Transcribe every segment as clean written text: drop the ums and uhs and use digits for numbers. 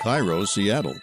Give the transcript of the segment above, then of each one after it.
KIRO, Seattle.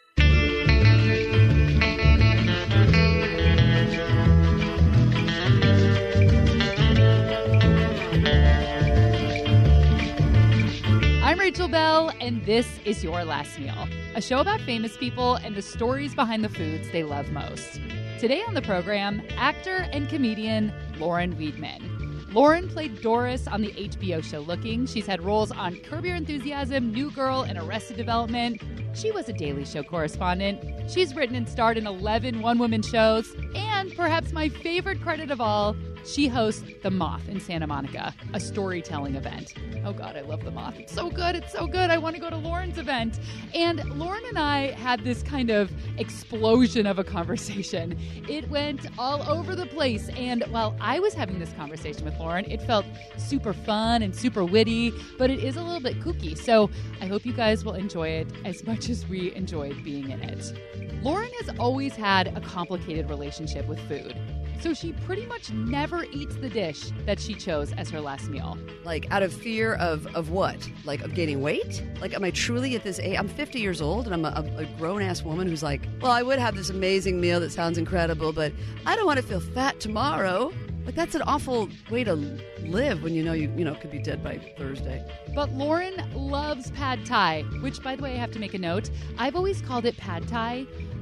I'm Rachel Bell, and this is Your Last Meal, a show about famous people and the stories behind the foods they love most. Today on the program, actor and comedian Lauren Weedman. Lauren played Doris on the HBO show Looking. She's had roles on Curb Your Enthusiasm, New Girl, and Arrested Development. She was a Daily Show correspondent. She's written and starred in 11 one-woman shows. And perhaps my favorite credit of all, she hosts The Moth in Santa Monica, a storytelling event. Oh, God, I love The Moth. It's so good. It's so good. I want to go to Lauren's event. And Lauren and I had this kind of explosion of a conversation. It went all over the place. And while I was having this conversation with Lauren, it felt super fun and super witty, but it is a little bit kooky. So I hope you guys will enjoy it as much as we enjoyed being in it. Lauren has always had a complicated relationship with food. So she pretty much never eats the dish that she chose as her last meal. Like, out of fear of what? Like, of gaining weight? Like, am I truly at this age? I'm 50 years old, and I'm a grown-ass woman who's like, well, I would have this amazing meal that sounds incredible, but I don't want to feel fat tomorrow. Like, that's an awful way to live when you know could be dead by Thursday. But Lauren loves pad thai, which, by the way, I have to make a note. I've always called it pad thai.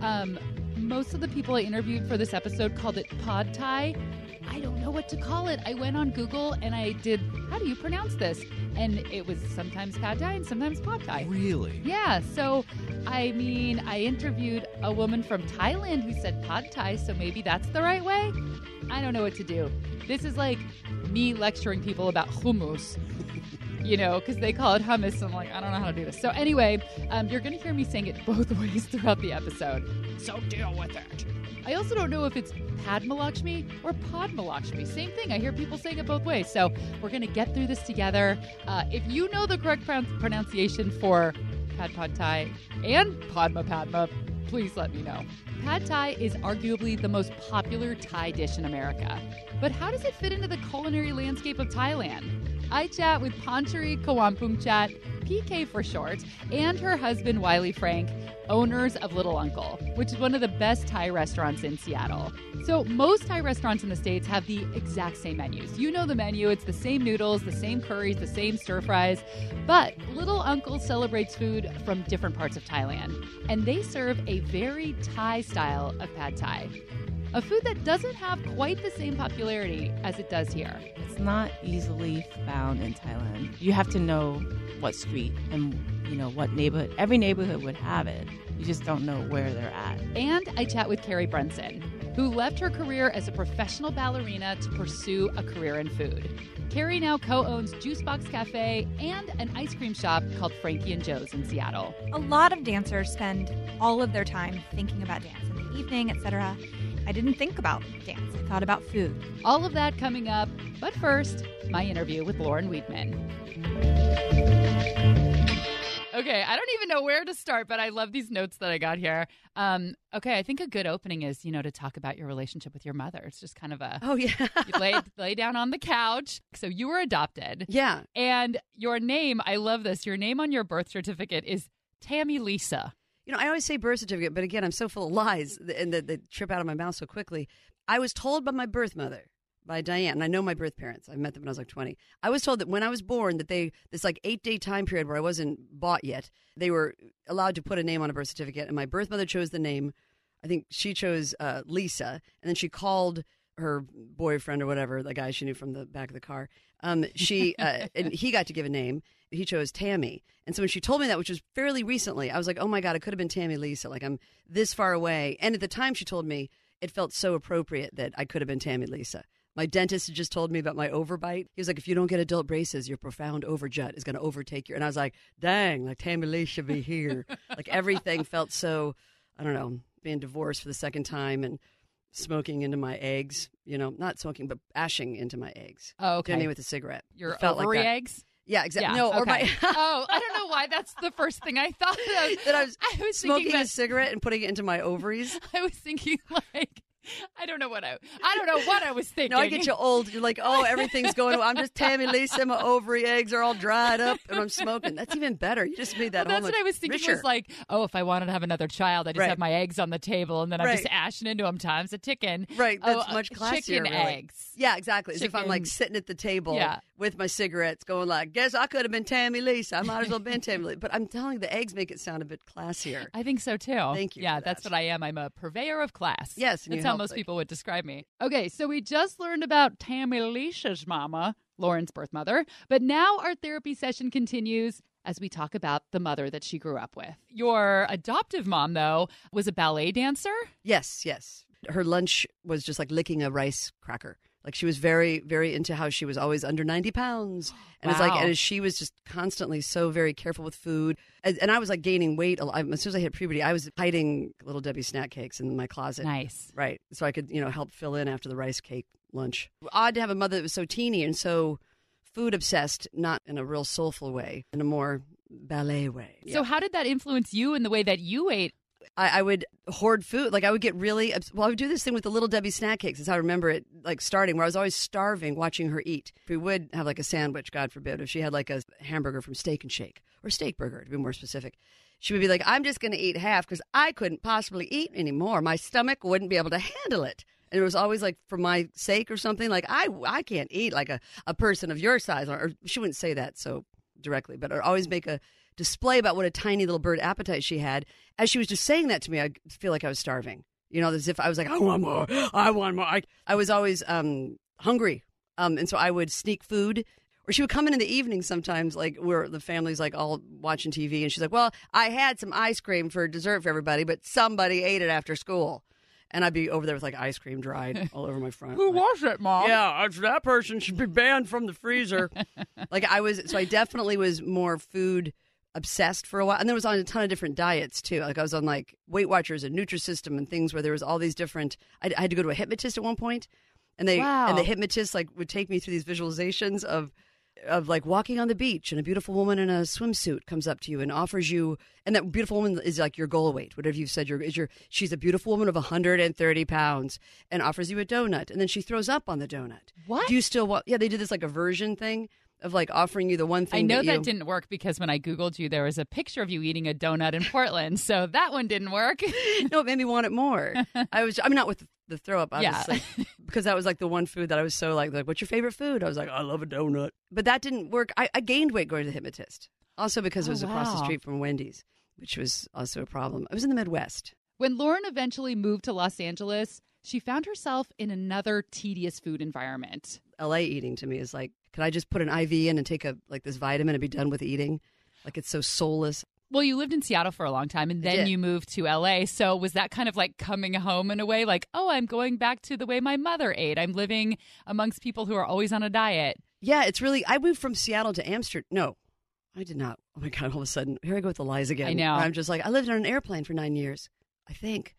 Most of the people I interviewed for this episode called it pod thai. I don't know what to call it. I went on Google and I did, how do you pronounce this? And it was sometimes pad thai and sometimes pod thai. Really? Yeah. So, I interviewed a woman from Thailand who said pad thai, so maybe that's the right way. I don't know what to do. This is like me lecturing people about hummus. Because they call it hummus. I'm like, I don't know how to do this. So anyway, you're going to hear me saying it both ways throughout the episode. So deal with it. I also don't know if it's Padmalakshmi or Podmalakshmi. Same thing. I hear people saying it both ways. So we're going to get through this together. If you know the correct pronunciation for Pad Thai and Padma, please let me know. Pad Thai is arguably the most popular Thai dish in America. But how does it fit into the culinary landscape of Thailand? I chat with Panchari Kawampungchat, PK for short, and her husband Wiley Frank, owners of Little Uncle, which is one of the best Thai restaurants in Seattle. So most Thai restaurants in the States have the exact same menus. You know the menu. It's the same noodles, the same curries, the same stir fries. But Little Uncle celebrates food from different parts of Thailand. And they serve a very Thai style of pad Thai. A food that doesn't have quite the same popularity as it does here. It's not easily found in Thailand. You have to know what street and, what neighborhood. Every neighborhood would have it. You just don't know where they're at. And I chat with Carrie Brunson, who left her career as a professional ballerina to pursue a career in food. Carrie now co-owns Juicebox Cafe and an ice cream shop called Frankie and Joe's in Seattle. A lot of dancers spend all of their time thinking about dance in the evening, etc. I didn't think about dance. I thought about food. All of that coming up. But first, my interview with Lauren Weedman. Okay, I don't even know where to start, but I love these notes that I got here. Okay, I think a good opening is, to talk about your relationship with your mother. It's just kind of a... Oh, yeah. You lay down on the couch. So you were adopted. Yeah. And your name, I love this, your name on your birth certificate is Tammy Lisa. I always say birth certificate, but again, I'm so full of lies and they trip out of my mouth so quickly. I was told by my birth mother, by Diane, and I know my birth parents. I met them when I was like 20. I was told that when I was born that this like 8-day time period where I wasn't bought yet, they were allowed to put a name on a birth certificate. And my birth mother chose the name. I think she chose Lisa. And then she called her boyfriend or whatever, the guy she knew from the back of the car. And he got to give a name. He chose Tammy. And so when she told me that, which was fairly recently, I was like, oh my God, it could have been Tammy Lisa. Like, I'm this far away. And at the time she told me, it felt so appropriate that I could have been Tammy Lisa. My dentist had just told me about my overbite. He was like, if you don't get adult braces, your profound overjut is going to overtake you. And I was like, dang, like Tammy Lee should be here. Like everything felt so, I don't know, being divorced for the second time and smoking into my eggs, not smoking, but ashing into my eggs. Oh, okay. Doing it with a cigarette. Your ovary like eggs? Yeah, exactly. Yeah, no, okay. or my... Oh, I don't know why that's the first thing I thought of. That I was smoking thinking a cigarette and putting it into my ovaries. I was thinking like I don't know what I was thinking. No, I get you old. You're like, oh, everything's going. I'm just Tammy Lisa. My ovary eggs are all dried up, and I'm smoking. That's even better. You just made that. Well, whole that's what I was thinking. richer. Was like, oh, if I wanted to have another child, I just Right. have my eggs on the table, and then I'm Right. just ashing into them. Time's a ticking. Right, that's Oh, much classier. Chicken really. eggs. Yeah, exactly. As if I'm like Chicken- sitting at the table Yeah. with my cigarettes, going like, "Guess I could have been Tammy Lisa. I might as well have been Tammy Lisa." But I'm telling you, the eggs make it sound a bit classier. I think so too. Thank you Yeah, for that's that. what I am. I'm a purveyor of class. Yes, and you that's how help, most like- people would describe me. Okay, so we just learned about Tammy Lisa's mama, Lauren's birth mother, but now our therapy session continues as we talk about the mother that she grew up with. Your adoptive mom, though, was a ballet dancer. Yes, yes. Her lunch was just like licking a rice cracker. Like she was very, very into how she was always under 90 pounds. And it's like, Wow. and she was just constantly so very careful with food. And I was like gaining weight. As soon as I hit puberty, I was hiding Little Debbie snack cakes in my closet. Nice. Right. So I could, help fill in after the rice cake lunch. Odd to have a mother that was so teeny and so food obsessed, not in a real soulful way, in a more ballet way. So how did that influence you in the way that you ate? I would hoard food. Like I would get really, I would do this thing with the Little Debbie snack cakes. That's how I remember it, like starting, where I was always starving watching her eat. If we would have like a sandwich, God forbid, if she had like a hamburger from Steak and Shake, or Steak Burger to be more specific, she would be like, I'm just going to eat half because I couldn't possibly eat anymore. My stomach wouldn't be able to handle it. And it was always like for my sake or something, like I can't eat like a person of your size. Or she wouldn't say that so directly, but I'd always make a display about what a tiny little bird appetite she had. As she was just saying that to me, I feel like I was starving. As if I was like, I want more. I want more. I was always hungry. And so I would sneak food. Or she would come in the evening sometimes, like where the family's like all watching TV. And she's like, well, I had some ice cream for dessert for everybody, but somebody ate it after school. And I'd be over there with like ice cream dried all over my front. Who like, was it, Mom? Yeah, that person should be banned from the freezer. So I definitely was more food obsessed for a while. And then was on a ton of different diets too. Like I was on like Weight Watchers and Nutrisystem and things where there was all these different, I had to go to a hypnotist at one point. And Wow. and the hypnotist like would take me through these visualizations of like walking on the beach and a beautiful woman in a swimsuit comes up to you and offers you, and that beautiful woman is like your goal weight, whatever you've said, she's a beautiful woman of 130 pounds and offers you a donut, and then she throws up on the donut. What? Do you still want? Yeah, they did this like aversion thing of like offering you the one thing. I know that you, didn't work because when I Googled you, there was a picture of you eating a donut in Portland. So that one didn't work. No, it made me want it more. Not with the throw up, obviously, because that was like the one food that I was so like, what's your favorite food? I was like, I love a donut. But that didn't work. I gained weight going to the hypnotist. Also because it was across the wow. street from Wendy's, which was also a problem. I was in the Midwest. When Lauren eventually moved to Los Angeles, she found herself in another tedious food environment. LA eating to me is like, can I just put an IV in and take this vitamin and be done with eating? Like it's so soulless. Well, you lived in Seattle for a long time, and then did. you moved to LA. So was that kind of like coming home in a way? Like, oh, I'm going back to the way my mother ate. I'm living amongst people who are always on a diet. Yeah, it's really, I moved from Seattle to Amsterdam. No, I did not. Oh my God, all of a sudden, here I go with the lies again. I know. I'm just like, I lived on an airplane for 9 years, I think.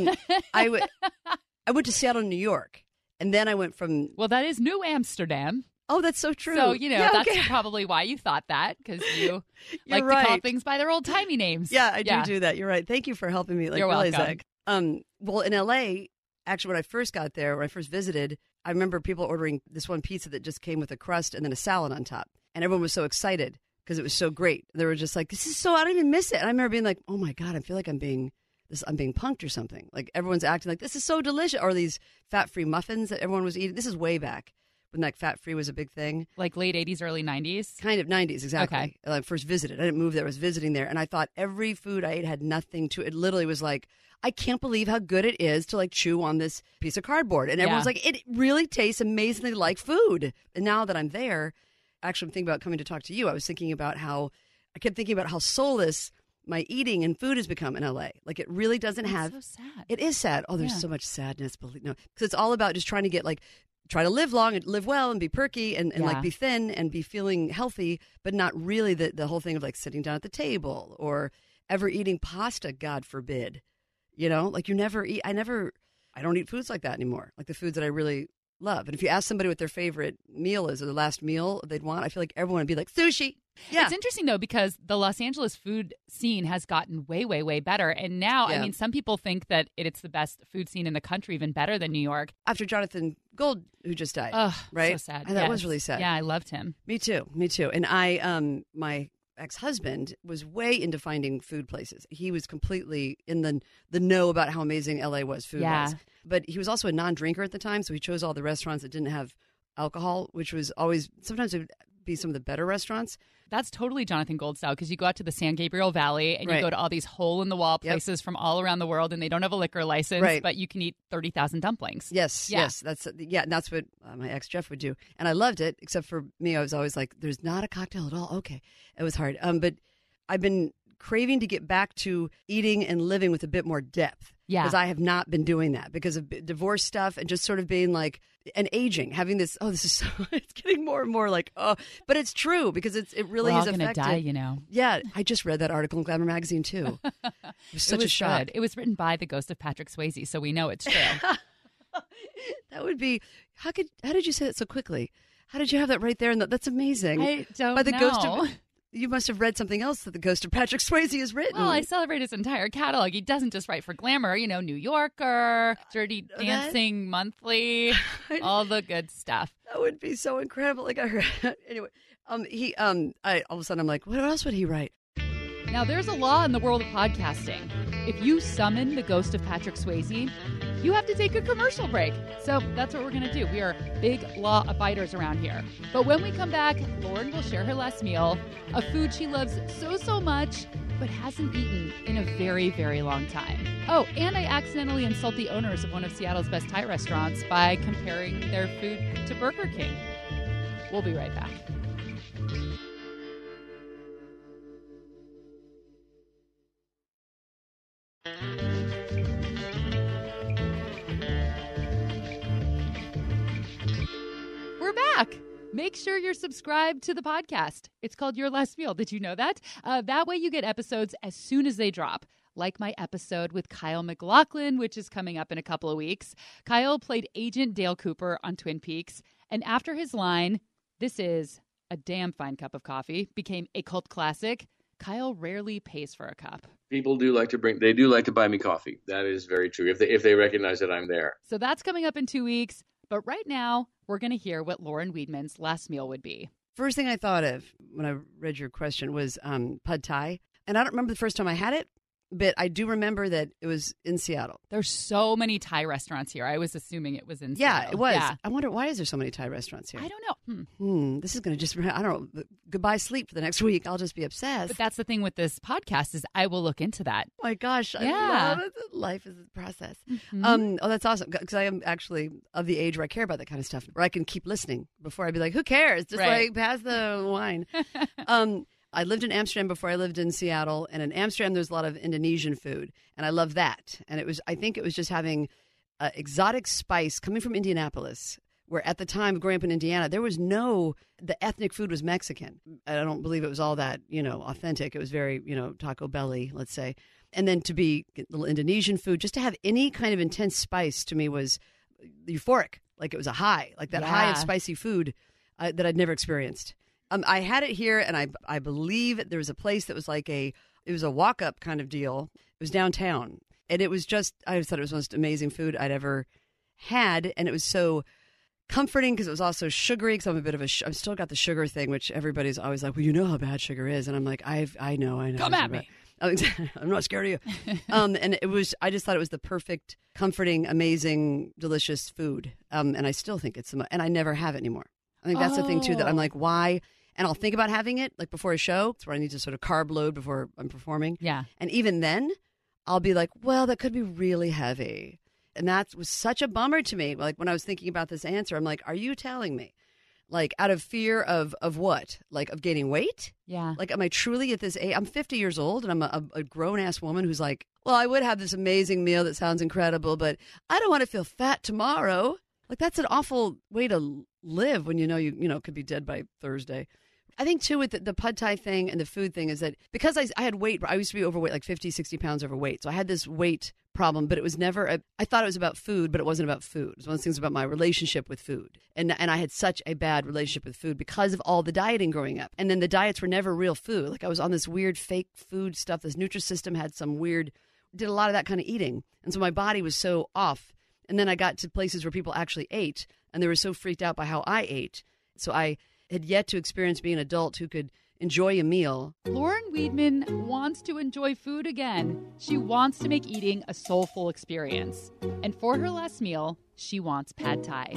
I went to Seattle, New York, and then I went from, Well, that is New Amsterdam. oh, that's so true. So, Yeah, that's okay. probably why you thought that, because you like You're to call right. things by their old-timey names. Yeah, I do that. You're right. Thank you for helping me You're realize welcome. that. Well, in LA, actually, when I first got there, when I first visited, I remember people ordering this one pizza that just came with a crust and then a salad on top. And everyone was so excited because it was so great. They were just like, this is so, I don't even miss it. And I remember being like, oh my God, I feel like I'm being punked or something. Like everyone's acting like this is so delicious. Or these fat-free muffins that everyone was eating. This is way back when like fat-free was a big thing. Like late 80s, early 90s. Kind of 90s, exactly. Okay. When I first visited. I didn't move there. I was visiting there. And I thought every food I ate had nothing to it. Literally was like, I can't believe how good it is to like chew on this piece of cardboard. And everyone's Yeah. like, it really tastes amazingly like food. And now that I'm there, actually I'm thinking about coming to talk to you. I was thinking about how, I kept thinking about how soulless my eating and food has become in LA. Like it really doesn't have. So sad. It is sad. Oh, there's Yeah. so much sadness. No, because it's all about just trying to get try to live long and live well and be perky and Yeah. like be thin and be feeling healthy, but not really the whole thing of like sitting down at the table or ever eating pasta, God forbid. Like you never eat. I don't eat foods like that anymore. Like the foods that I really love. And if you ask somebody what their favorite meal is or the last meal they'd want, I feel like everyone would be like, sushi. Yeah. It's interesting, though, because the Los Angeles food scene has gotten way, way, way better. And now, I mean, some people think that it's the best food scene in the country, even better than New York. After Jonathan Gold, who just died. Right? So sad. And that was really sad. Yeah, I loved him. Me too. And I, my ex-husband was way into finding food places. He was completely in the know about how amazing LA was food-wise. But he was also a non-drinker at the time, so he chose all the restaurants that didn't have alcohol, which was always, sometimes it would be some of the better restaurants. That's totally Jonathan Gold style, because you go out to the San Gabriel Valley and you go to all these hole-in-the-wall places from all around the world, and they don't have a liquor license, but you can eat 30,000 dumplings. Yes. That's what my ex Jeff would do, and I loved it. Except for me, I was always like, "There's not a cocktail at all." Okay, it was hard. But I've been craving to get back to eating and living with a bit more depth. Yeah, because I have not been doing that because of divorce stuff and just sort of being like, and aging, having this, this is so, it's getting more and more like, but it's true because it really is affected. We're all going to die, you know. Yeah, I just read that article in Glamour magazine too. It was such a shock. Good. It was written by the ghost of Patrick Swayze, so we know it's true. That would be, how did you say that so quickly? How did you have that right there? And that's amazing. I don't by the know. Ghost of, you must have read something else that the ghost of Patrick Swayze has written. Well, I celebrate his entire catalog. He doesn't just write for Glamour, New Yorker, Dirty Dancing Monthly, all the good stuff. That would be so incredible. Like I heard, anyway, all of a sudden I'm like, what else would he write? Now, there's a law in the world of podcasting. If you summon the ghost of Patrick Swayze, you have to take a commercial break. So that's what we're going to do. We are big law abiders around here. But when we come back, Lauren will share her last meal, a food she loves so much, but hasn't eaten in a very, very long time. Oh, and I accidentally insult the owners of one of Seattle's best Thai restaurants by comparing their food to Burger King. We'll be right back. We're back. Make sure you're subscribed to the podcast. It's called Your Last Meal. Did you know that? That way you get episodes as soon as they drop. Like my episode with Kyle MacLachlan, which is coming up in a couple of weeks. Kyle played Agent Dale Cooper on Twin Peaks. And after his line, "This is a damn fine cup of coffee," became a cult classic, Kyle rarely pays for a cup. People do like to buy me coffee. That is very true. If they recognize that I'm there. So that's coming up in 2 weeks. But right now, we're going to hear what Lauren Weedman's last meal would be. First thing I thought of when I read your question was pad thai. And I don't remember the first time I had it, but I do remember that it was in Seattle. There's so many Thai restaurants here. I was assuming it was in Seattle. Yeah, it was. Yeah. I wonder, why is there so many Thai restaurants here? I don't know. This is going to just, I don't know, goodbye sleep for the next week. I'll just be obsessed. But that's the thing with this podcast is I will look into that. Oh my gosh. I love it. Life is a process. Mm-hmm. That's awesome. Because I am actually of the age where I care about that kind of stuff, where I can keep listening before I'd be like, who cares? Just like pass the wine. I lived in Amsterdam before I lived in Seattle, and in Amsterdam there's a lot of Indonesian food, and I love that. And I think it was just having exotic spice coming from Indianapolis, where at the time growing up in Indiana, the ethnic food was Mexican. I don't believe it was all that, authentic. It was very, Taco Belly, let's say. And then to be a little Indonesian food, just to have any kind of intense spice to me was euphoric. Like it was a high, like that high of spicy food that I'd never experienced. I had it here, and I believe there was a place that was it was a walk-up kind of deal. It was downtown, and it was I thought it was the most amazing food I'd ever had, and it was so comforting because it was also sugary, because I'm a bit of I've still got the sugar thing, which everybody's always like, well, you know how bad sugar is, and I'm like, I know. Come at me. I'm not scared of you. And I just thought it was the perfect, comforting, amazing, delicious food, and I still think it's and I never have it anymore. I think that's the thing, too, that I'm like, why? And I'll think about having it, like, before a show. It's where I need to sort of carb load before I'm performing. Yeah. And even then, I'll be like, well, that could be really heavy. And that was such a bummer to me. Like, when I was thinking about this answer, I'm like, are you telling me, like, out of fear of what? Like, of gaining weight? Yeah. Like, am I truly at this age? I'm 50 years old, and I'm a grown-ass woman who's like, well, I would have this amazing meal that sounds incredible, but I don't want to feel fat tomorrow. Like, that's an awful way to live when you know could be dead by Thursday. I think, too, with the pad thai thing and the food thing is that because I had weight, I used to be overweight, like 50, 60 pounds overweight. So I had this weight problem, but it was never, I thought it was about food, but it wasn't about food. It was one of the things about my relationship with food. And I had such a bad relationship with food because of all the dieting growing up. And then the diets were never real food. Like I was on this weird fake food stuff. This Nutrisystem had some weird, did a lot of that kind of eating. And so my body was so off. And then I got to places where people actually ate, and they were so freaked out by how I ate. So I had yet to experience being an adult who could enjoy a meal. Lauren Weedman wants to enjoy food again. She wants to make eating a soulful experience. And for her last meal, she wants pad thai.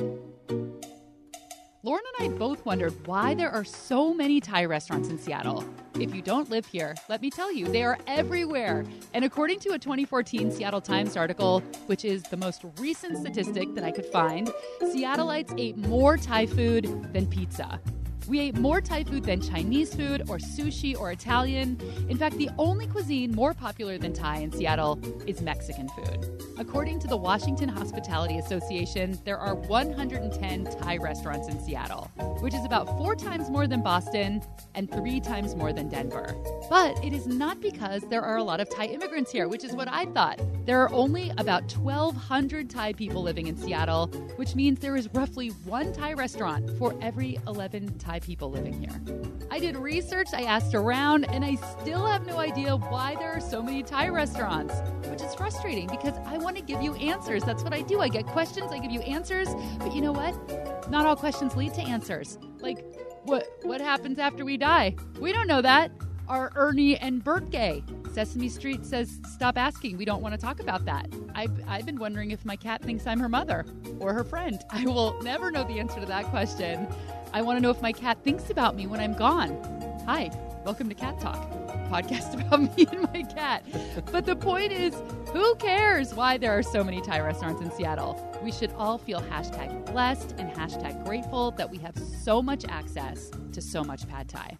Lauren and I both wondered why there are so many Thai restaurants in Seattle. If you don't live here, let me tell you, they are everywhere. And according to a 2014 Seattle Times article, which is the most recent statistic that I could find, Seattleites ate more Thai food than pizza. We ate more Thai food than Chinese food or sushi or Italian. In fact, the only cuisine more popular than Thai in Seattle is Mexican food. According to the Washington Hospitality Association, there are 110 Thai restaurants in Seattle, which is about 4 times more than Boston and 3 times more than Denver. But it is not because there are a lot of Thai immigrants here, which is what I thought. There are only about 1,200 Thai people living in Seattle, which means there is roughly 1 Thai restaurant for every 11 Thai people living here. I did research, I asked around, and I still have no idea why there are so many Thai restaurants, which is frustrating because I want to give you answers. That's what I do. I get questions, I give you answers, but you know what? Not all questions lead to answers. Like, what happens after we die? We don't know that. Are Ernie and Bert gay? Sesame Street says, stop asking. We don't want to talk about that. I've been wondering if my cat thinks I'm her mother or her friend. I will never know the answer to that question. I want to know if my cat thinks about me when I'm gone. Hi, welcome to Cat Talk, podcast about me and my cat. But the point is, who cares why there are so many Thai restaurants in Seattle? We should all feel hashtag blessed and hashtag grateful that we have so much access to so much pad thai.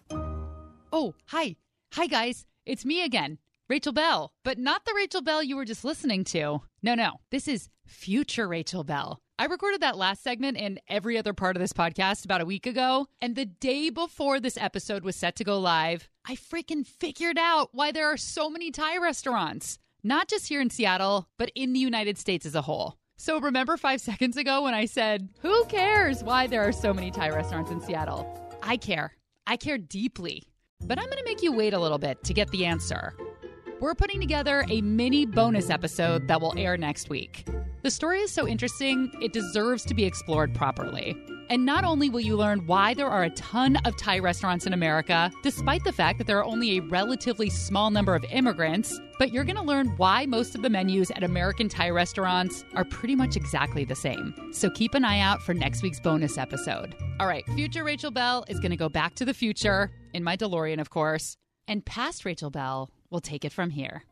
Oh, hi. Hi, guys. It's me again, Rachel Bell. But not the Rachel Bell you were just listening to. No. This is future Rachel Bell. I recorded that last segment and every other part of this podcast about a week ago. And the day before this episode was set to go live, I freaking figured out why there are so many Thai restaurants. Not just here in Seattle, but in the United States as a whole. So remember 5 seconds ago when I said, who cares why there are so many Thai restaurants in Seattle? I care. I care deeply. But I'm going to make you wait a little bit to get the answer. We're putting together a mini bonus episode that will air next week. The story is so interesting, it deserves to be explored properly. And not only will you learn why there are a ton of Thai restaurants in America, despite the fact that there are only a relatively small number of immigrants, but you're going to learn why most of the menus at American Thai restaurants are pretty much exactly the same. So keep an eye out for next week's bonus episode. All right, future Rachel Bell is going to go back to the future, in my DeLorean, of course, and past Rachel Bell will take it from here.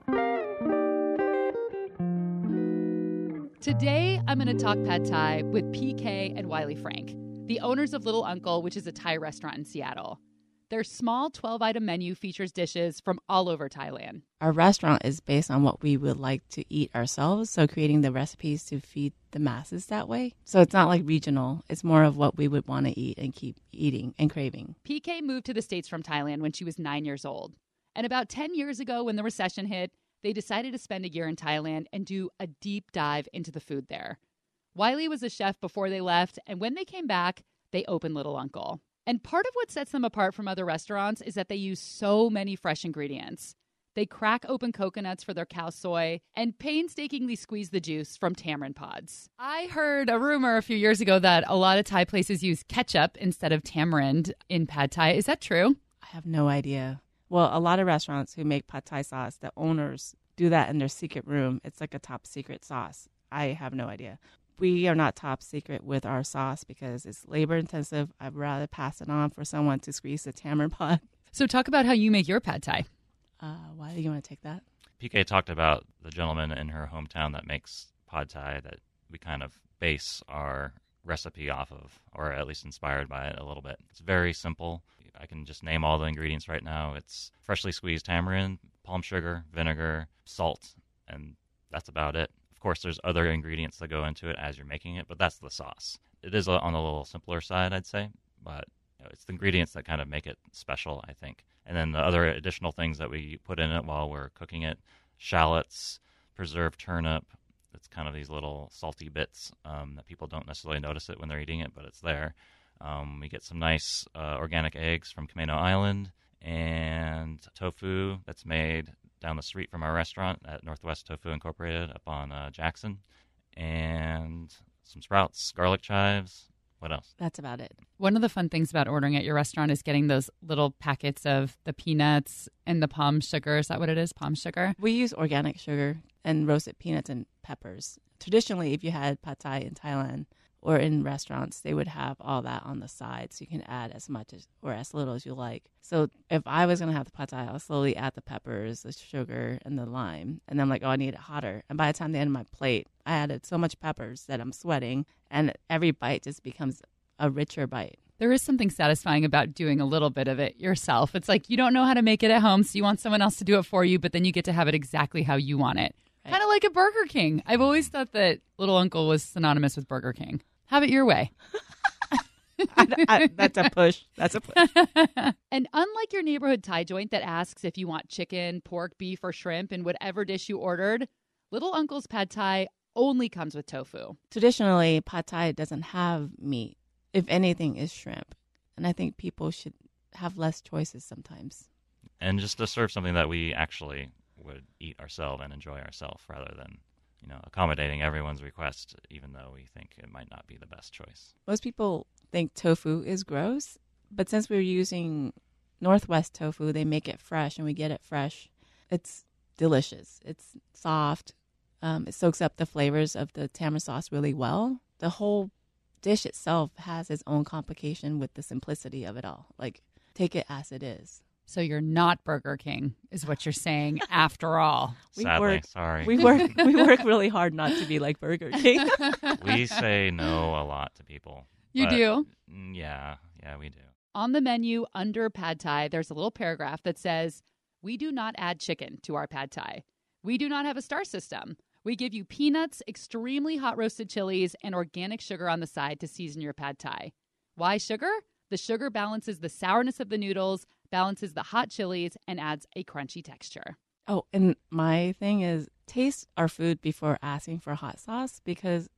Today, I'm going to talk pad thai with PK and Wiley Frank, the owners of Little Uncle, which is a Thai restaurant in Seattle. Their small 12-item menu features dishes from all over Thailand. Our restaurant is based on what we would like to eat ourselves, so creating the recipes to feed the masses that way. So it's not like regional. It's more of what we would want to eat and keep eating and craving. PK moved to the States from Thailand when she was 9 years old. And about 10 years ago, when the recession hit, they decided to spend a year in Thailand and do a deep dive into the food there. Wiley was a chef before they left, and when they came back, they opened Little Uncle. And part of what sets them apart from other restaurants is that they use so many fresh ingredients. They crack open coconuts for their cow soy and painstakingly squeeze the juice from tamarind pods. I heard a rumor a few years ago that a lot of Thai places use ketchup instead of tamarind in pad thai. Is that true? I have no idea. Well, a lot of restaurants who make pad thai sauce, the owners do that in their secret room. It's like a top secret sauce. I have no idea. We are not top secret with our sauce because it's labor intensive. I'd rather pass it on for someone to squeeze the tamarind pod. So talk about how you make your pad thai. Why do you want to take that? PK talked about the gentleman in her hometown that makes pad thai that we kind of base our recipe off of, or at least inspired by it a little bit. It's very simple. I can just name all the ingredients right now. It's freshly squeezed tamarind, palm sugar, vinegar, salt, and that's about it. Of course, there's other ingredients that go into it as you're making it, but that's the sauce. It is on a little simpler side, I'd say, but It's the ingredients that kind of make it special, I think. And then the other additional things that we put in it while we're cooking it, shallots, preserved turnip. It's kind of these little salty bits that people don't necessarily notice it when they're eating it, but it's there. We get some nice organic eggs from Kameno Island and tofu that's made down the street from our restaurant at Northwest Tofu Incorporated up on Jackson, and some sprouts, garlic chives. What else? That's about it. One of the fun things about ordering at your restaurant is getting those little packets of the peanuts and the palm sugar. Is that what it is? Palm sugar? We use organic sugar and roasted peanuts and peppers. Traditionally, if you had pad thai in Thailand or in restaurants, they would have all that on the side, so you can add as much as, or as little as you like. So if I was going to have the pad thai, I'll slowly add the peppers, the sugar, and the lime. And then I'm like, oh, I need it hotter. And by the time they end of my plate, I added so much peppers that I'm sweating, and every bite just becomes a richer bite. There is something satisfying about doing a little bit of it yourself. It's like you don't know how to make it at home, so you want someone else to do it for you, but then you get to have it exactly how you want it. Right. Kind of like a Burger King. I've always thought that Little Uncle was synonymous with Burger King. Have it your way. That's a push. That's a push. And unlike your neighborhood Thai joint that asks if you want chicken, pork, beef, or shrimp in whatever dish you ordered, Little Uncle's Pad Thai only comes with tofu. Traditionally, pad thai doesn't have meat. If anything, is shrimp. And I think people should have less choices sometimes. And just to serve something that we actually would eat ourselves and enjoy ourselves rather than, accommodating everyone's request, even though we think it might not be the best choice. Most people think tofu is gross, but since we're using Northwest tofu, they make it fresh and we get it fresh. It's delicious. It's soft. It soaks up the flavors of the tamarind sauce really well. The whole dish itself has its own complication with the simplicity of it all. Like, take it as it is. So you're not Burger King, is what you're saying, after all. Sadly, sorry. We work really hard not to be like Burger King. We say no a lot to people. You do? Yeah, we do. On the menu under Pad Thai, there's a little paragraph that says, "We do not add chicken to our Pad Thai. We do not have a star system. We give you peanuts, extremely hot roasted chilies, and organic sugar on the side to season your Pad Thai. Why sugar? The sugar balances the sourness of the noodles, balances the hot chilies, and adds a crunchy texture." Oh, and my thing is taste our food before asking for hot sauce, because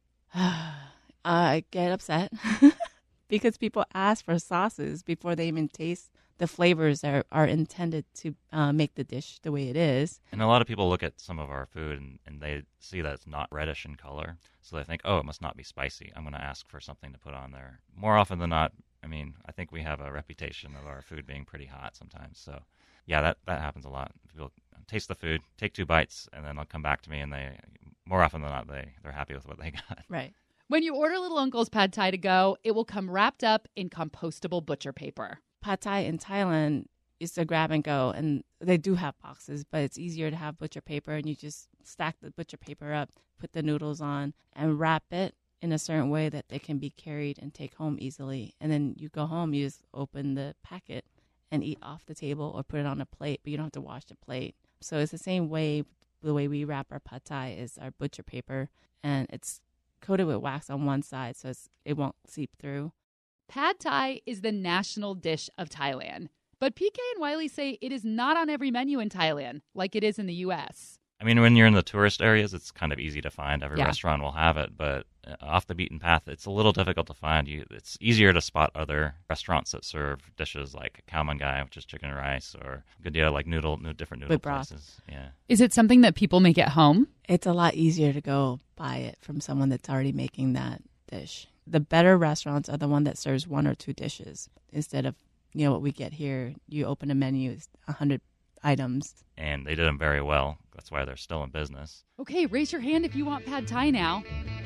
I get upset because people ask for sauces before they even taste the flavors that are intended to make the dish the way it is. And a lot of people look at some of our food and they see that it's not reddish in color. So they think, oh, it must not be spicy. I'm going to ask for something to put on there. More often than not, I think we have a reputation of our food being pretty hot sometimes. So, yeah, that happens a lot. People taste the food, take 2 bites, and then they'll come back to me, and they, more often than not, they're happy with what they got. Right. When you order Little Uncle's Pad Thai to go, it will come wrapped up in compostable butcher paper. Pad Thai in Thailand is a grab and go, and they do have boxes, but it's easier to have butcher paper, and you just stack the butcher paper up, put the noodles on, and wrap it in a certain way that they can be carried and take home easily. And then you go home, you just open the packet and eat off the table or put it on a plate, but you don't have to wash the plate. So it's the same way, the way we wrap our Pad Thai is our butcher paper, and it's coated with wax on one side so it won't seep through. Pad Thai is the national dish of Thailand, but PK and Wiley say it is not on every menu in Thailand like it is in the U.S. When you're in the tourist areas, it's kind of easy to find. Every Yeah. restaurant will have it, but off the beaten path, it's a little difficult to find. It's easier to spot other restaurants that serve dishes like khao man gai, which is chicken and rice, or Gadia, like different noodle With broth. places. Yeah. Is it something that people make at home? It's a lot easier to go buy it from someone that's already making that dish. The better restaurants are the one that serves 1 or 2 dishes instead of, what we get here. You open a menu, it's 100 items. And they did them very well. That's why they're still in business. Okay, raise your hand if you want Pad Thai now.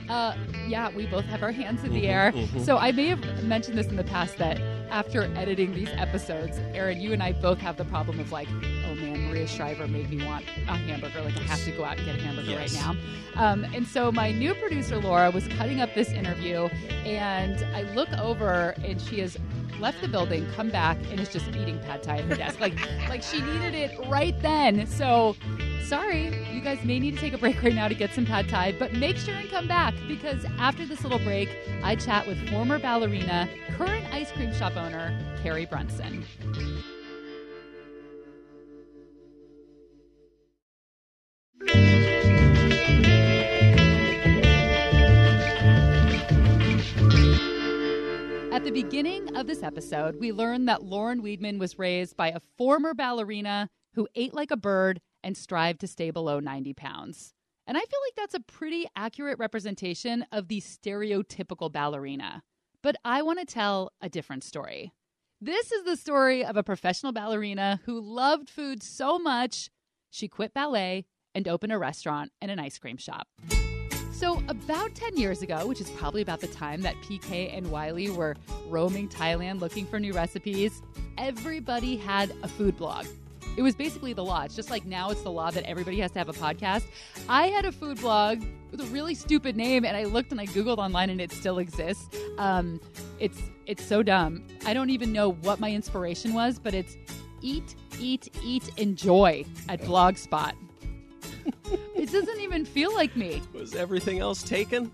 Yeah, we both have our hands in the air. So I may have mentioned this in the past that after editing these episodes, Aaron, you and I both have the problem of like, oh man, Maria Shriver made me want a hamburger. Like I have to go out and get a hamburger right now. And so my new producer, Laura, was cutting up this interview, and I look over and she is left the building, come back, and is just eating pad thai at her desk. Like she needed it right then. So sorry, you guys may need to take a break right now to get some pad thai, but make sure and come back, because after this little break, I chat with former ballerina, current ice cream shop owner, Carrie Brunson. At the beginning of this episode, we learned that Lauren Weedman was raised by a former ballerina who ate like a bird and strived to stay below 90 pounds. And I feel like that's a pretty accurate representation of the stereotypical ballerina. But I want to tell a different story. This is the story of a professional ballerina who loved food so much, she quit ballet and opened a restaurant and an ice cream shop. So about 10 years ago, which is probably about the time that PK and Wiley were roaming Thailand looking for new recipes, everybody had a food blog. It was basically the law. It's just like now it's the law that everybody has to have a podcast. I had a food blog with a really stupid name, and I looked and I Googled online, and it still exists. It's so dumb. I don't even know what my inspiration was, but it's Eat, Enjoy at Blogspot. It doesn't even feel like me. Was everything else taken?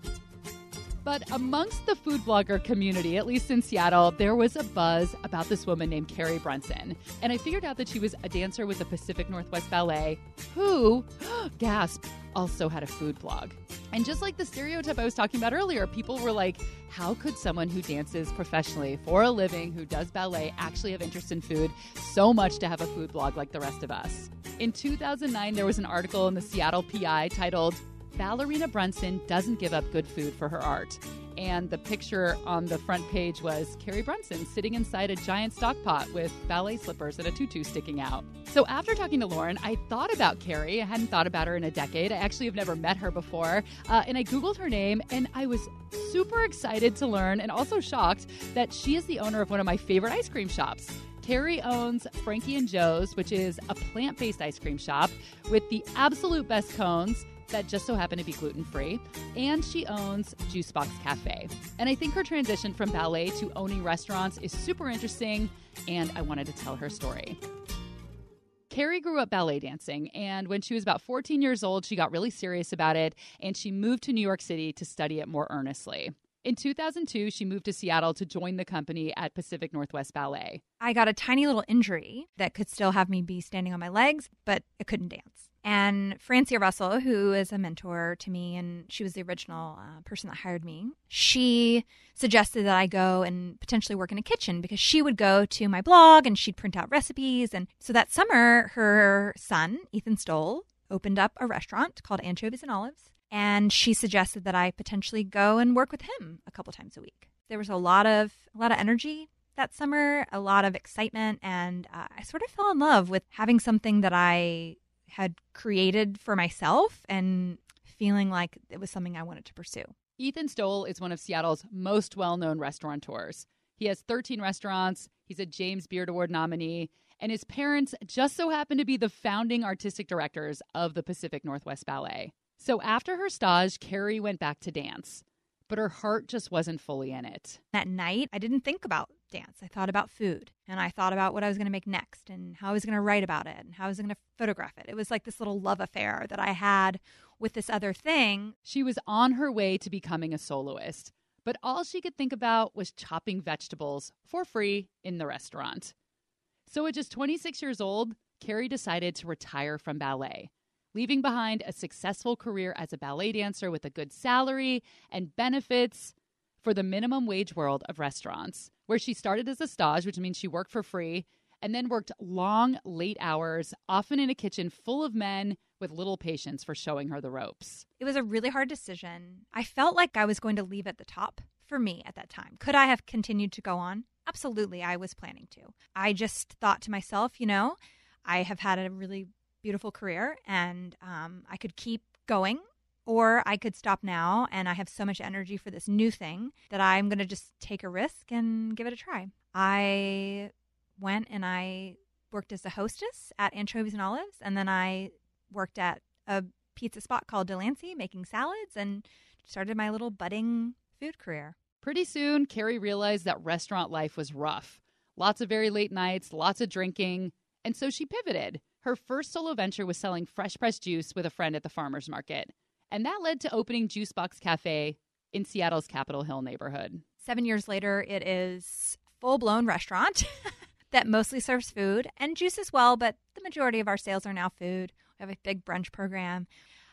But amongst the food blogger community, at least in Seattle, there was a buzz about this woman named Carrie Brunson. And I figured out that she was a dancer with the Pacific Northwest Ballet who, gasp, also had a food blog. And just like the stereotype I was talking about earlier, people were like, how could someone who dances professionally for a living, who does ballet, actually have interest in food so much to have a food blog like the rest of us? In 2009, there was an article in the Seattle PI titled, Ballerina Brunson Doesn't Give Up Good Food for Her Art. And the picture on the front page was Carrie Brunson sitting inside a giant stock pot with ballet slippers and a tutu sticking out. So after talking to Lauren, I thought about Carrie. I hadn't thought about her in a decade. I actually have never met her before. And I Googled her name, and I was super excited to learn, and also shocked, that she is the owner of one of my favorite ice cream shops. Carrie owns Frankie and Joe's, which is a plant-based ice cream shop with the absolute best cones that just so happen to be gluten-free, and she owns Juicebox Cafe. And I think her transition from ballet to owning restaurants is super interesting, and I wanted to tell her story. Carrie grew up ballet dancing, and when she was about 14 years old, she got really serious about it, and she moved to New York City to study it more earnestly. In 2002, she moved to Seattle to join the company at Pacific Northwest Ballet. I got a tiny little injury that could still have me be standing on my legs, but I couldn't dance. And Francia Russell, who is a mentor to me, and she was the original person that hired me, she suggested that I go and potentially work in a kitchen, because she would go to my blog and she'd print out recipes. And so that summer, her son, Ethan Stoll, opened up a restaurant called Anchovies and Olives. And she suggested that I potentially go and work with him a couple times a week. There was a lot of energy that summer, a lot of excitement, and I sort of fell in love with having something that I had created for myself and feeling like it was something I wanted to pursue. Ethan Stoll is one of Seattle's most well-known restaurateurs. He has 13 restaurants, he's a James Beard Award nominee, and his parents just so happen to be the founding artistic directors of the Pacific Northwest Ballet. So after her stage, Carrie went back to dance, but her heart just wasn't fully in it. That night, I didn't think about dance. I thought about food, and I thought about what I was going to make next and how I was going to write about it and how I was going to photograph it. It was like this little love affair that I had with this other thing. She was on her way to becoming a soloist, but all she could think about was chopping vegetables for free in the restaurant. So at just 26 years old, Carrie decided to retire from ballet, leaving behind a successful career as a ballet dancer with a good salary and benefits for the minimum wage world of restaurants, where she started as a stage, which means she worked for free, and then worked long, late hours, often in a kitchen full of men with little patience for showing her the ropes. It was a really hard decision. I felt like I was going to leave at the top for me at that time. Could I have continued to go on? Absolutely, I was planning to. I just thought to myself, I have had a really beautiful career, and I could keep going, or I could stop now, and I have so much energy for this new thing that I'm going to just take a risk and give it a try. I went and I worked as a hostess at Anchovies and Olives, and then I worked at a pizza spot called Delancey making salads, and started my little budding food career. Pretty soon, Carrie realized that restaurant life was rough. Lots of very late nights, lots of drinking, and so she pivoted. Her first solo venture was selling fresh pressed juice with a friend at the farmer's market. And that led to opening Juice Box Cafe in Seattle's Capitol Hill neighborhood. 7 years later, it is a full-blown restaurant that mostly serves food and juice as well, but the majority of our sales are now food. We have a big brunch program.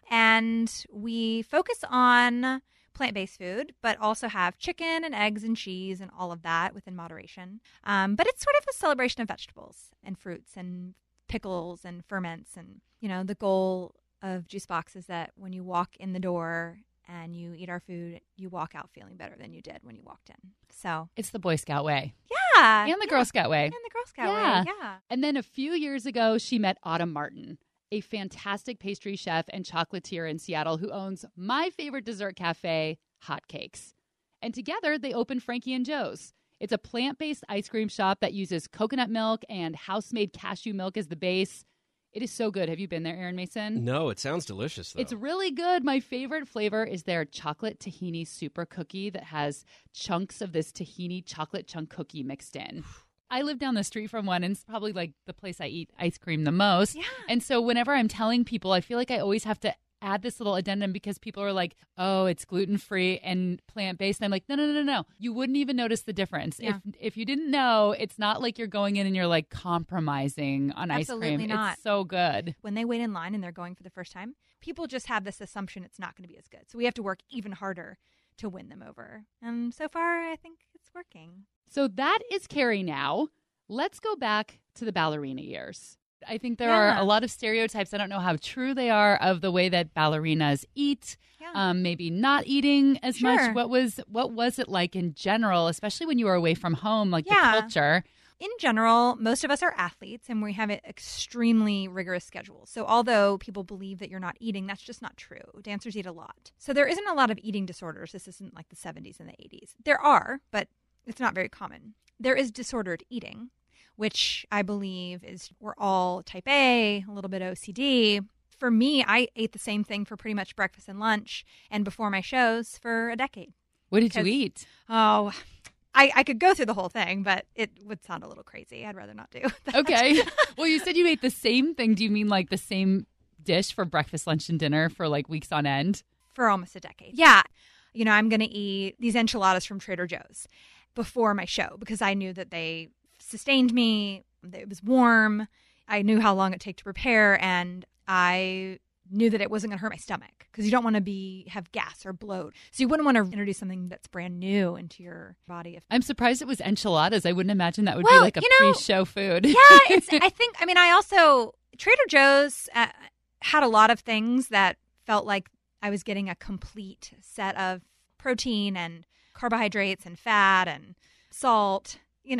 And we focus on plant-based food, but also have chicken and eggs and cheese and all of that within moderation. But it's sort of a celebration of vegetables and fruits and pickles and ferments. And, the goal of Juice Box is that when you walk in the door and you eat our food, you walk out feeling better than you did when you walked in. So it's the Boy Scout way. Yeah. And the Girl Scout way. And the Girl Scout way, yeah. And then a few years ago, she met Autumn Martin, a fantastic pastry chef and chocolatier in Seattle who owns my favorite dessert cafe, Hotcakes. And together, they opened Frankie and Joe's. It's a plant-based ice cream shop that uses coconut milk and house-made cashew milk as the base. It is so good. Have you been there, Aaron Mason? No, it sounds delicious, though. It's really good. My favorite flavor is their chocolate tahini super cookie that has chunks of this tahini chocolate chunk cookie mixed in. I live down the street from one, and it's probably like the place I eat ice cream the most. Yeah. And so whenever I'm telling people, I feel like I always have to add this little addendum because people are like, oh, it's gluten-free and plant-based. And I'm like, no. You wouldn't even notice the difference. Yeah. If you didn't know, it's not like you're going in and you're like compromising on Absolutely ice cream. not. It's so good. When they wait in line and they're going for the first time, people just have this assumption it's not going to be as good. So we have to work even harder to win them over. And so far, I think it's working. So that is Carrie now. Let's go back to the ballerina years. I think there are a lot of stereotypes. I don't know how true they are of the way that ballerinas eat, maybe not eating as much. What was it like in general, especially when you were away from home, like the culture? In general, most of us are athletes and we have an extremely rigorous schedule. So although people believe that you're not eating, that's just not true. Dancers eat a lot. So there isn't a lot of eating disorders. This isn't like the 70s and the 80s. There are, but it's not very common. There is disordered eating, which I believe is we're all type A, a little bit OCD. For me, I ate the same thing for pretty much breakfast and lunch and before my shows for a decade. What did you eat? Oh, I could go through the whole thing, but it would sound a little crazy. I'd rather not do that. Okay. Well, you said you ate the same thing. Do you mean like the same dish for breakfast, lunch, and dinner for like weeks on end? For almost a decade. Yeah. I'm going to eat these enchiladas from Trader Joe's before my show because I knew that they sustained me. It was warm. I knew how long it take to prepare, and I knew that it wasn't going to hurt my stomach because you don't want to have gas or bloat. So you wouldn't want to introduce something that's brand new into your body. I'm surprised it was enchiladas. I wouldn't imagine that would be like a pre-show food. Yeah, I also Trader Joe's had a lot of things that felt like I was getting a complete set of protein and carbohydrates and fat and salt.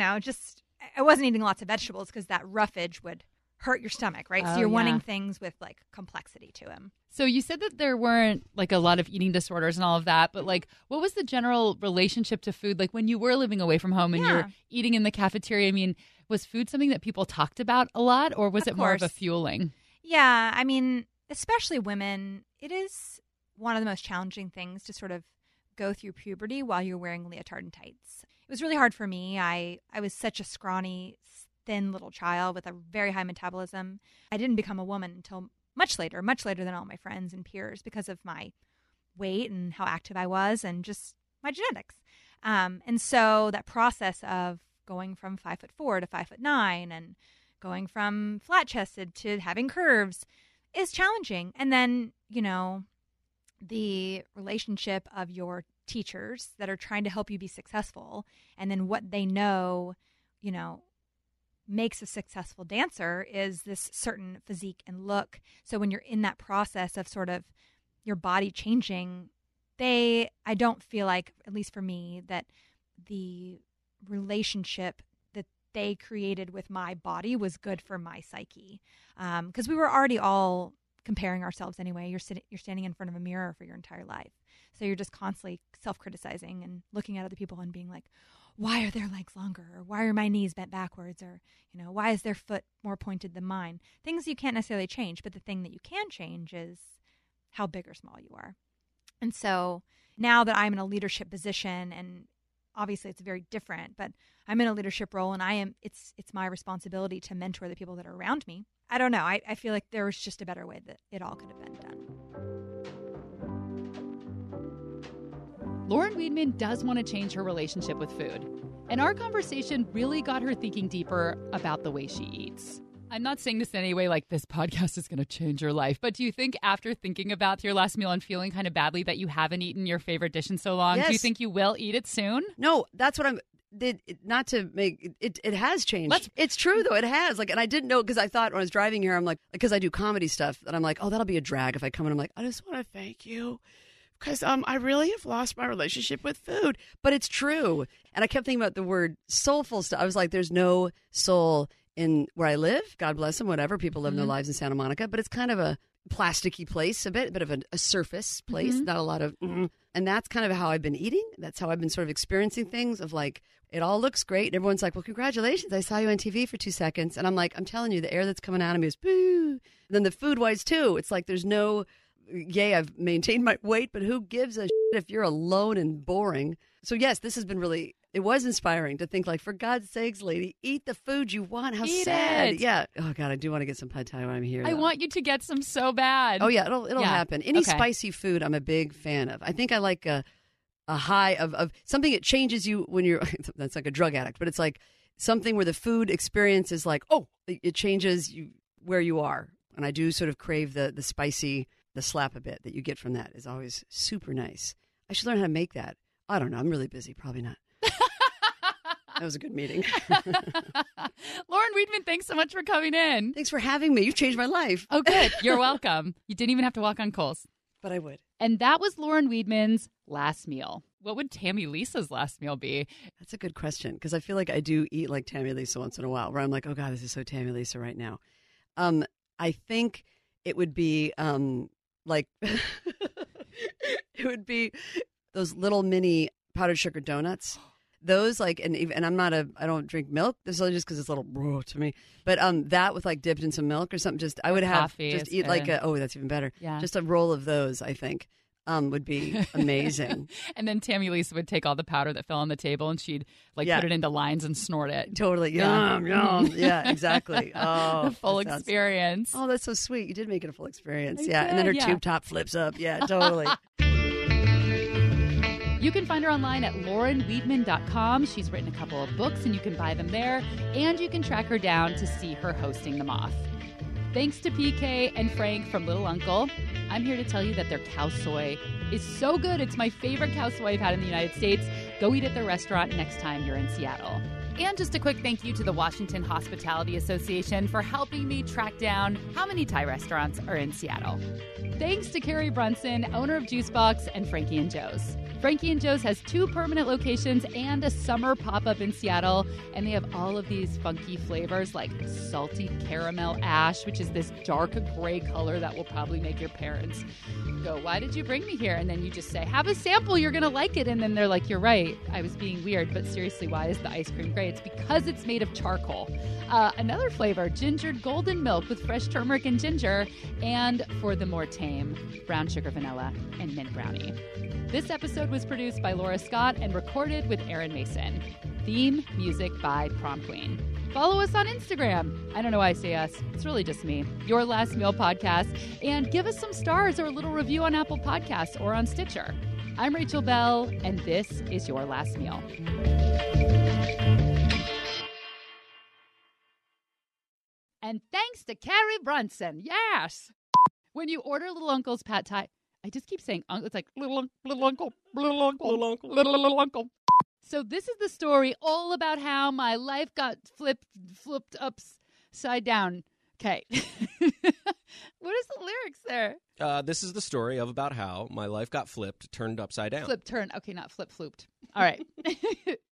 I wasn't eating lots of vegetables because that roughage would hurt your stomach, right? So you're wanting things with like complexity to them. So you said that there weren't like a lot of eating disorders and all of that, but like what was the general relationship to food? Like when you were living away from home and you're eating in the cafeteria, I mean, was food something that people talked about a lot or was it more of a fueling? Yeah. I mean, especially women, it is one of the most challenging things to sort of go through puberty while you're wearing leotard and tights. It was really hard for me. I was such a scrawny, thin little child with a very high metabolism. I didn't become a woman until much later than all my friends and peers because of my weight and how active I was and just my genetics. And so that process of going from 5'4" to 5'9" and going from flat-chested to having curves is challenging. And then, the relationship of your teachers that are trying to help you be successful and then what they know, makes a successful dancer is this certain physique and look. So when you're in that process of sort of your body changing, I don't feel like, at least for me, that the relationship that they created with my body was good for my psyche. Because we were already all comparing ourselves anyway. You're standing in front of a mirror for your entire life. So you're just constantly self-criticizing and looking at other people and being like, why are their legs longer? Or why are my knees bent backwards? Or, why is their foot more pointed than mine? Things you can't necessarily change, but the thing that you can change is how big or small you are. And so now that I'm in a leadership position and obviously it's very different, but I'm in a leadership role and it's my responsibility to mentor the people that are around me. I don't know. I feel like there was just a better way that it all could have been done. Lauren Weedman does want to change her relationship with food. And our conversation really got her thinking deeper about the way she eats. I'm not saying this in any way like this podcast is going to change your life, but do you think after thinking about your last meal and feeling kind of badly that you haven't eaten your favorite dish in so long, Yes. do you think you will eat it soon? No, that's what not to make it has changed. It's true though. It has. Like, and I didn't know because I thought when I was driving here, I'm like, because I do comedy stuff, and I'm like, oh, that'll be a drag if I come in. I'm like, I just want to thank you because I really have lost my relationship with food. But it's true. And I kept thinking about the word soulful stuff. I was like, there's no soul in where I live. God bless them, whatever. People live their lives in Santa Monica, but it's kind of a plasticky place, a bit of a surface place, not a lot of, and that's kind of how I've been eating. That's how I've been sort of experiencing things of like, it all looks great. And everyone's like, well, congratulations. I saw you on TV for 2 seconds. And I'm like, I'm telling you, the air that's coming out of me is boo. And then the food wise too. It's like, there's no, yay, I've maintained my weight, but who gives a shit if you're alone and boring? So yes, this has been really, it was inspiring to think like, for God's sakes, lady, eat the food you want. How Eat sad. it. Yeah. Oh God, I do want to get some pad thai when I'm here. I though. want you to get some so bad. Oh yeah, it'll Yeah. happen. Any Okay. spicy food, I'm a big fan of. I think I like a high of something that changes you when you're. That's like a drug addict, but it's like something where the food experience is like, oh, it changes you where you are. And I do sort of crave the spicy, the slap a bit that you get from that is always super nice. I should learn how to make that. I don't know. I'm really busy. Probably not. That was a good meeting. Lauren Weedman, thanks so much for coming in. Thanks for having me. You've changed my life. Oh, good. You're welcome. You didn't even have to walk on coals. But I would. And that was Lauren Weedman's last meal. What would Tammy Lisa's last meal be? That's a good question because I feel like I do eat like Tammy Lisa once in a while where I'm like, oh, God, this is so Tammy Lisa right now. I think it would be like it would be those little mini powdered sugar donuts. Those like, and I'm not I don't drink milk. This is just because it's a little raw to me. But that with like dipped in some milk or something, just I would have Coffee just is eat like good. that's even better. Yeah. Just a roll of those, I think, would be amazing. And then Tammy Lisa would take all the powder that fell on the table and she'd like Yeah. put it into lines and snort it. Totally. Yeah. Yum. Yeah, exactly. Oh, The full that sounds- experience. Oh, that's so sweet. You did make it a full experience. I Yeah. And then her did, yeah. tube top flips up. Yeah, totally. You can find her online at laurenweedman.com. She's written a couple of books and you can buy them there. And you can track her down to see her hosting them off. Thanks to PK and Frank from Little Uncle. I'm here to tell you that their cow soy is so good. It's my favorite cow soy I've had in the United States. Go eat at their restaurant next time you're in Seattle. And just a quick thank you to the Washington Hospitality Association for helping me track down how many Thai restaurants are in Seattle. Thanks to Carrie Brunson, owner of Juicebox, and Frankie and Joe's. Frankie and Joe's has 2 permanent locations and a summer pop-up in Seattle, and they have all of these funky flavors like salty caramel ash, which is this dark gray color that will probably make your parents go, why did you bring me here? And then you just say, have a sample, you're going to like it. And then they're like, you're right, I was being weird, but seriously, why is the ice cream gray? It's because it's made of charcoal. Another flavor, gingered golden milk with fresh turmeric and ginger, and for the more tame, brown sugar vanilla and mint brownie. This episode was produced by Laura Scott and recorded with Aaron Mason. Theme music by Prom Queen. Follow us on Instagram. I don't know why I say us. It's really just me. Your Last Meal Podcast. And give us some stars or a little review on Apple Podcasts or on Stitcher. I'm Rachel Bell, and this is Your Last Meal. And thanks to Carrie Brunson. Yes! When you order Little Uncle's Pad Thai, I just keep saying, it's like little uncle, little uncle, little uncle, little uncle. So this is the story all about how my life got flipped upside down. Okay. What is the lyrics there? This is the story of about how my life got flipped, turned upside down. Flip, turn. Okay, not flip, flooped. All right.